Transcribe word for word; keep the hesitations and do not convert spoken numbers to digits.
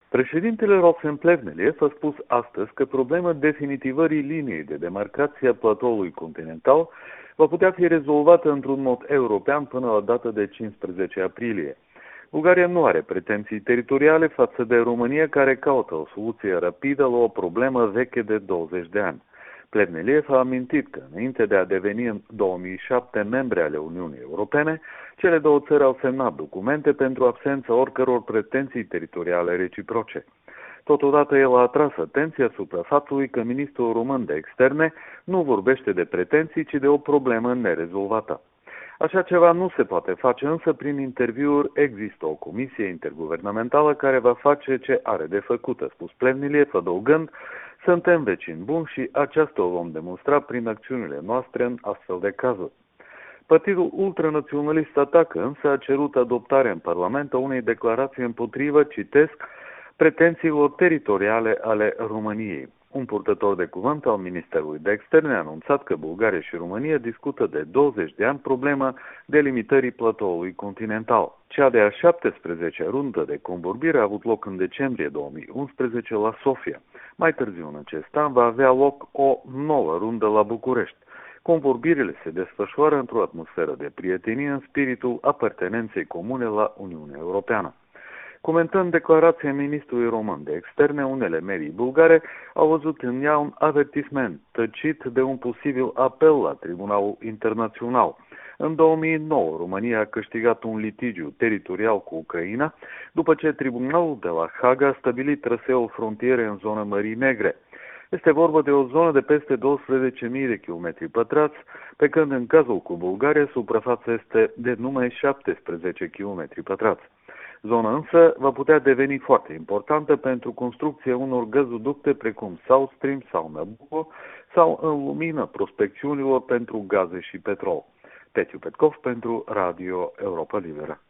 Președintele Rosen Plevneliev a spus astăzi că problema definitivării liniei de demarcație a platoului continental va putea fi rezolvată într-un mod european până la data de cincisprezece aprilie. Bulgaria nu are pretenții teritoriale față de România, care caută o soluție rapidă la o problemă veche de douăzeci de ani. Plevneliev a amintit că, înainte de a deveni în două mii șapte membre ale Uniunii Europene, cele două țări au semnat documente pentru absența oricăror pretenții teritoriale reciproce. Totodată el a atras atenția asupra faptului că ministrul român de externe nu vorbește de pretenții, ci de o problemă nerezolvată. Așa ceva nu se poate face, însă prin interviuri există o comisie interguvernamentală care va face ce are de făcut, a spus Plevneliev, adăugând: suntem vecini buni și aceasta o vom demonstra prin acțiunile noastre în astfel de cazuri. Partidul ultranaționalist Atacă însă a cerut adoptarea în Parlament a unei declarații împotrivă, citesc, pretențiilor teritoriale ale României. Un purtător de cuvânt al Ministerului de Externe a anunțat că Bulgaria și România discută de douăzeci de ani problema delimitării platoului continental. Cea de-a șaptesprezecea rundă de convorbire a avut loc în decembrie două mii unsprezece la Sofia. Mai târziu în acest an va avea loc o nouă rundă la București. Convorbirile se desfășoară într-o atmosferă de prietenie în spiritul apartenenței comune la Uniunea Europeană. Comentând declarația ministrului român de externe, unele medii bulgare au văzut în ea un avertisment tăcit de un posibil apel la Tribunalul Internațional. În două mii nouă, România a câștigat un litigiu teritorial cu Ucraina, după ce Tribunalul de la Haga a stabilit traseul frontiere în zona Mării Negre. Este vorba de o zonă de peste douăsprezece mii de kilometri pătrați, pe când în cazul cu Bulgaria suprafața este de numai șaptesprezece kilometri pătrați. Zona însă va putea deveni foarte importantă pentru construcția unor gazoducte precum South Stream sau Nabucco sau în lumina prospecțiunilor pentru gaze și petrol. Petiu Petkov pentru Radio Europa Liberă.